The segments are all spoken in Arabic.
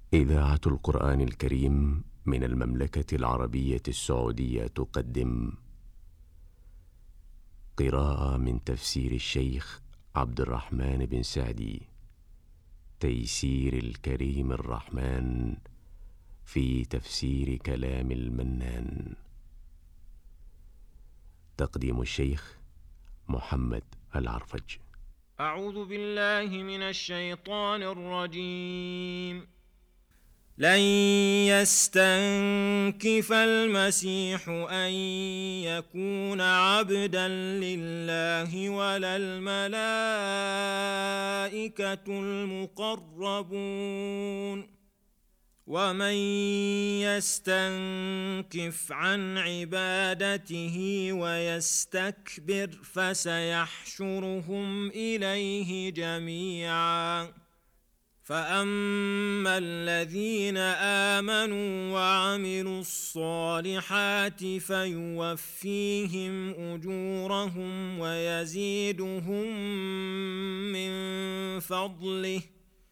إذاعة القرآن الكريم من المملكة العربية السعودية تقدم قراءة من تفسير الشيخ عبد الرحمن بن سعدي، تيسير الكريم الرحمن في تفسير كلام المنان. تقديم الشيخ محمد العرفج. أعوذ بالله من الشيطان الرجيم. لن يستنكف المسيح أن يكون عبدا لله ولا الملائكة المقربون، ومن يستنكف عن عبادته ويستكبر فسيحشرهم إليه جميعا. فأما الذين آمنوا وعملوا الصالحات فيوفيهم أجورهم ويزيدهم من فضله،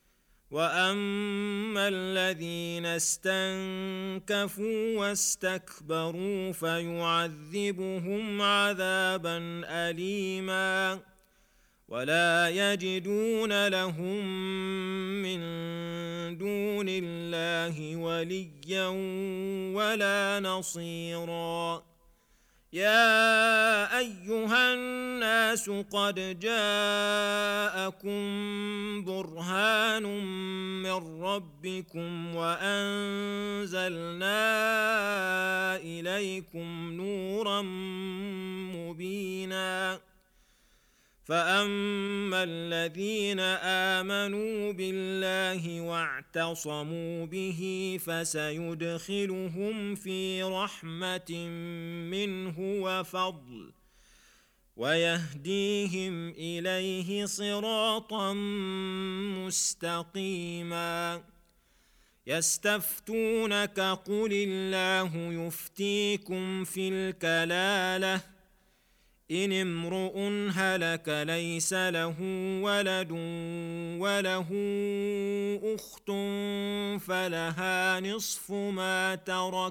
وأما الذين استنكفوا واستكبروا فيعذبهم عذابا أليما، ولا يجدون لهم من دون الله وليا ولا نصيرا. يا أيها الناس قد جاءكم برهان من ربكم وأنزلنا إليكم نورا مبينا. فأما الذين آمنوا بالله واعتصموا به فسيدخلهم في رحمة منه وفضل، ويهديهم إليه صراطا مستقيما. يستفتونك قل الله يفتيكم في الكلالة، إن امرؤ هلك ليس له ولد وله أخت فلها نصف ما ترك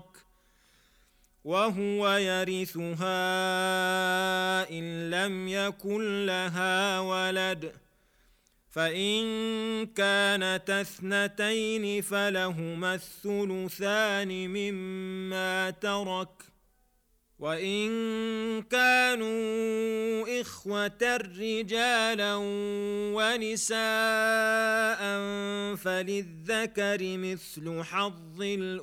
وهو يرثها إن لم يكن لها ولد، فإن كانتا اثنتين فلهما الثلثان مما ترك، وإن كانوا إخوة رجالا ونساء فللذكر مثل حظ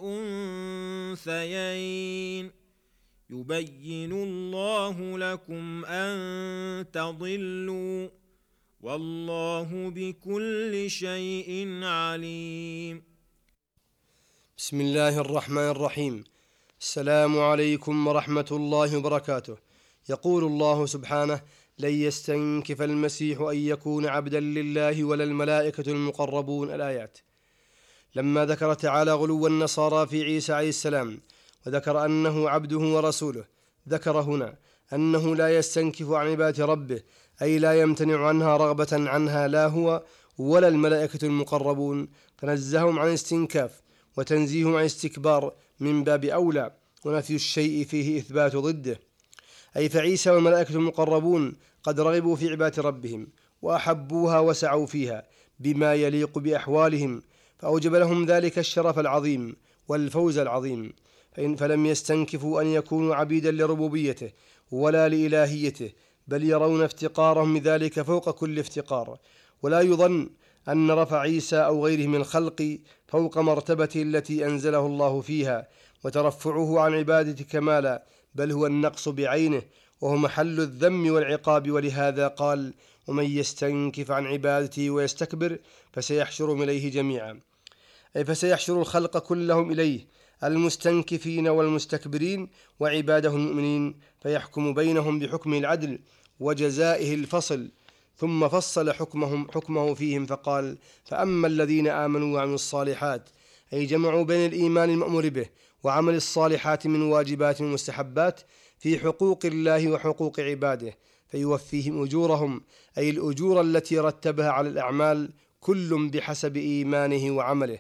الأنثيين، يبين الله لكم أن تضلوا، والله بكل شيء عليم. بسم الله الرحمن الرحيم. السلام عليكم ورحمة الله وبركاته. يقول الله سبحانه: لن يستنكف المسيح أن يكون عبدا لله ولا الملائكة المقربون. الآيات. لما ذكر تعالى غلو النصارى في عيسى عليه السلام وذكر أنه عبده ورسوله، ذكر هنا أنه لا يستنكف عن عبادة ربه، أي لا يمتنع عنها رغبة عنها لا هو ولا الملائكة المقربون، فنزههم عن استنكاف وتنزيههم عن استكبار من باب أولى، ونفي الشيء فيه إثبات ضده. أي فعيسى والملائكة المقربون قد رغبوا في عبادة ربهم وأحبوها وسعوا فيها بما يليق بأحوالهم، فأوجب لهم ذلك الشرف العظيم والفوز العظيم، فلم يستنكفوا أن يكونوا عبيدا لربوبيته ولا لإلهيته، بل يرون افتقارهم بذلك فوق كل افتقار. ولا يظن أن رفع عيسى أو غيره من الخلق فوق مرتبته التي أنزله الله فيها وترفعه عن عبادة كمالا، بل هو النقص بعينه، وهو محل الذم والعقاب. ولهذا قال: ومن يستنكف عن عبادته ويستكبر فسيحشرهم إليه جميعا، أي فسيحشر الخلق كلهم إليه، المستنكفين والمستكبرين وعباده المؤمنين، فيحكم بينهم بحكم العدل وجزائه الفصل. ثم فصل حكمه فيهم فقال: فأما الذين آمنوا وعملوا الصالحات، أي جمعوا بين الإيمان المأمور به وعمل الصالحات من واجبات ومستحبات في حقوق الله وحقوق عباده، فيوفيهم أجورهم، أي الأجور التي رتبها على الأعمال، كل بحسب إيمانه وعمله،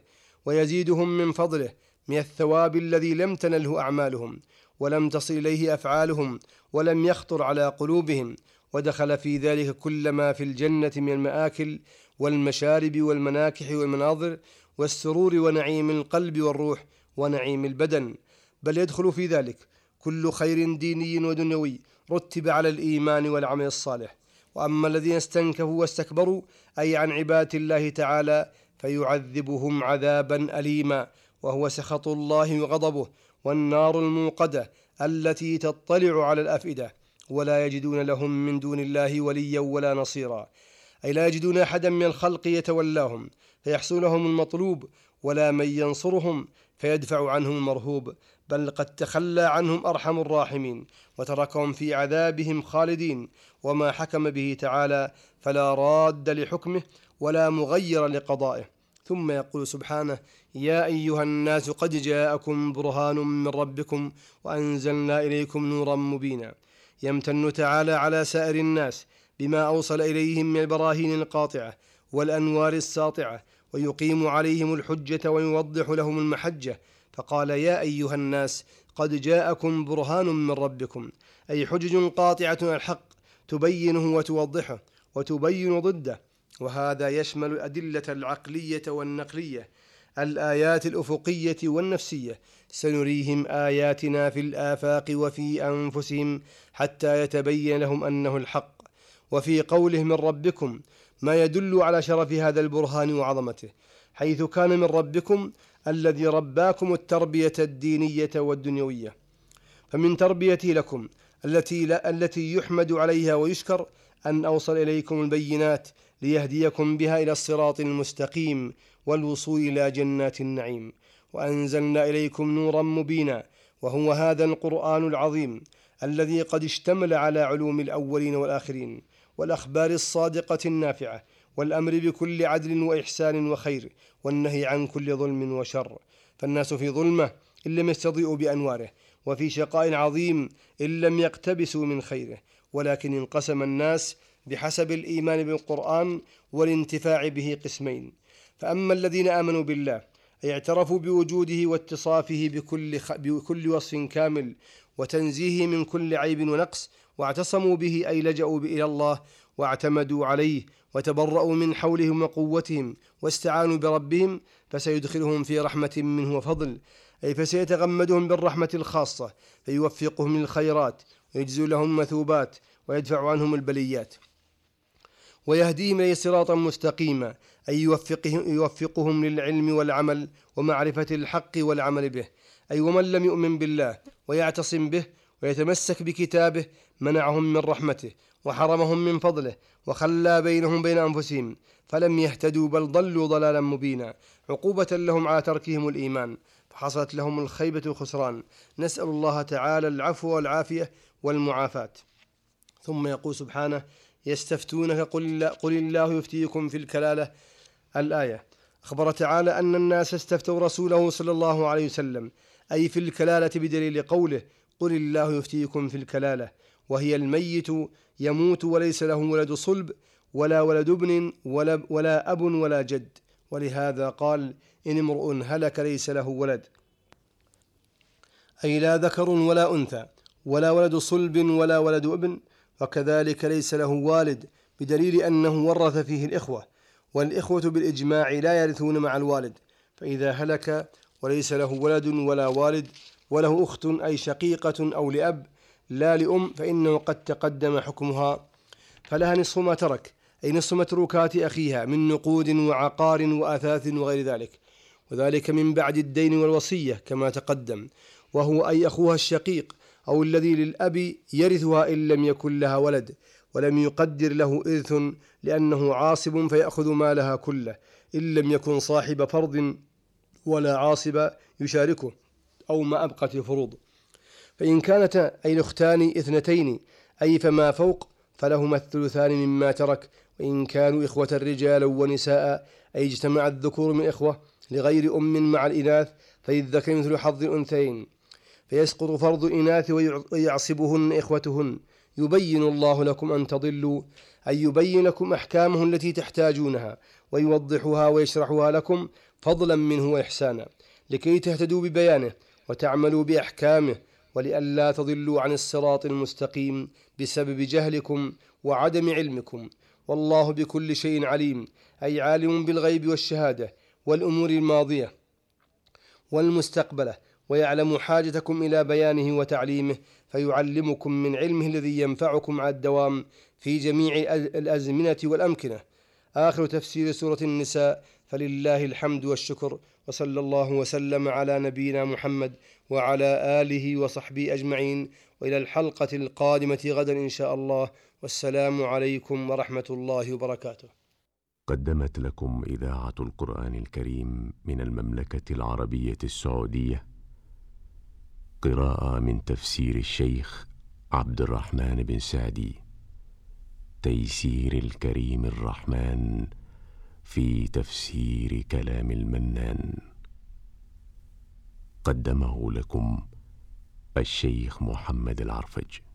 ويزيدهم من فضله من الثواب الذي لم تنله أعمالهم ولم تصل إليه أفعالهم ولم يخطر على قلوبهم، ودخل في ذلك كل ما في الجنة من المآكل والمشارب والمناكح والمناظر والسرور ونعيم القلب والروح ونعيم البدن، بل يدخل في ذلك كل خير ديني ودنيوي رتب على الإيمان والعمل الصالح. وأما الذين استنكفوا واستكبروا أي عن عبادة الله تعالى فيعذبهم عذابا أليما، وهو سخط الله وغضبه والنار الموقدة التي تطلع على الأفئدة، ولا يجدون لهم من دون الله وليا ولا نصيرا، أي لا يجدون أحدا من الخلق يتولاهم فيحصل لهم المطلوب، ولا من ينصرهم فيدفع عنهم المرهوب، بل قد تخلى عنهم أرحم الراحمين وتركهم في عذابهم خالدين. وما حكم به تعالى فلا راد لحكمه ولا مغير لقضائه. ثم يقول سبحانه: يا أيها الناس قد جاءكم برهان من ربكم وأنزلنا إليكم نورا مبينا. يمتن تعالى على سائر الناس بما أوصل إليهم من البراهين القاطعة والأنوار الساطعة، ويقيم عليهم الحجة ويوضح لهم المحجة، فقال: يا أيها الناس قد جاءكم برهان من ربكم، أي حجج قاطعة على الحق تبينه وتوضحه وتبين ضده، وهذا يشمل الأدلة العقلية والنقلية، الآيات الأفقية والنفسية. سنريهم آياتنا في الآفاق وفي أنفسهم حتى يتبين لهم أنه الحق. وفي قوله من ربكم ما يدل على شرف هذا البرهان وعظمته، حيث كان من ربكم الذي رباكم التربية الدينية والدنيوية، فمن تربيته لكم التي يحمد عليها ويشكر أن أوصل إليكم البينات ليهديكم بها إلى الصراط المستقيم والوصول إلى جنات النعيم. وأنزلنا إليكم نورا مبينا، وهو هذا القرآن العظيم الذي قد اشتمل على علوم الأولين والآخرين والأخبار الصادقة النافعة، والأمر بكل عدل وإحسان وخير، والنهي عن كل ظلم وشر. فالناس في ظلمة إن لم يستضيئوا بأنواره، وفي شقاء عظيم إن لم يقتبسوا من خيره، ولكن انقسم الناس بحسب الإيمان بالقرآن والانتفاع به قسمين: فأما الذين آمنوا بالله أي اعترفوا بوجوده واتصافه بكل وصف كامل وتنزيهه من كل عيب ونقص، واعتصموا به أي لجأوا إلى الله واعتمدوا عليه وتبرؤوا من حولهم وقوتهم واستعانوا بربهم، فسيدخلهم في رحمة منه وفضل، أي فسيتغمدهم بالرحمة الخاصة فيوفقهم للخيرات ويجزل لهم مثوبات ويدفع عنهم البليات ويهديهم إليه صراطا مستقيما، أي يوفقهم للعلم والعمل ومعرفة الحق والعمل به. أي ومن لم يؤمن بالله ويعتصم به ويتمسك بكتابه منعهم من رحمته وحرمهم من فضله وخلى بينهم بين أنفسهم، فلم يهتدوا بل ضلوا ضلالا مبينا، عقوبة لهم على تركهم الإيمان، فحصلت لهم الخيبة والخسران. نسأل الله تعالى العفو والعافية والمعافاة. ثم يقول سبحانه: يستفتونك قل الله يفتيكم في الكلالة. الآية. أخبر تعالى أن الناس استفتوا رسوله صلى الله عليه وسلم، أي في الكلالة، بدليل قوله: قل الله يفتيكم في الكلالة، وهي الميت يموت وليس له ولد صلب ولا ولد ابن ولا أب ولا جد، ولهذا قال: إن امرؤ هلك ليس له ولد، أي لا ذكر ولا أنثى ولا ولد صلب ولا ولد ابن، وكذلك ليس له والد، بدليل أنه ورث فيه الإخوة، والإخوة بالإجماع لا يرثون مع الوالد، فإذا هلك وليس له ولد ولا والد وله أخت أي شقيقة أو لأب لا لأم، فإنه قد تقدم حكمها، فلها نصف ما ترك، أي نصف متروكات أخيها من نقود وعقار وأثاث وغير ذلك، وذلك من بعد الدين والوصية كما تقدم، وهو أي أخوها الشقيق أو الذي للأب يرثها إن لم يكن لها ولد ولم يقدر له إرث، لأنه عاصب فيأخذ مالها كله إن لم يكن صاحب فرض ولا عاصب يشاركه أو ما أبقت الفروض. فإن كانت أي الأختان اثنتين أي فما فوق فلهما الثلثان مما ترك، وإن كانوا إخوة رجالا ونساء أي اجتمع الذكور من إخوة لغير أم مع الإناث فللذكر مثل حظ الأنثيين، فيسقط فرض الإناث ويعصبهن إخوتهن. يبين الله لكم أن تضلوا، أي يبين لكم أحكامه التي تحتاجونها ويوضحها ويشرحها لكم فضلا منه وإحسانا، لكي تهتدوا ببيانه وتعملوا بأحكامه، ولئلا تضلوا عن الصراط المستقيم بسبب جهلكم وعدم علمكم. والله بكل شيء عليم، أي عالم بالغيب والشهادة والأمور الماضية والمستقبلة، ويعلم حاجتكم إلى بيانه وتعليمه، فيعلمكم من علمه الذي ينفعكم على الدوام في جميع الأزمنة والأمكنة. آخر تفسير سورة النساء، فلله الحمد والشكر، وصلى الله وسلم على نبينا محمد وعلى آله وصحبه أجمعين، وإلى الحلقة القادمة غدا إن شاء الله، والسلام عليكم ورحمة الله وبركاته. قدمت لكم إذاعة القرآن الكريم من المملكة العربية السعودية قراءة من تفسير الشيخ عبد الرحمن بن سعدي، تيسير الكريم الرحمن في تفسير كلام المنان. قدمه لكم الشيخ محمد العرفج.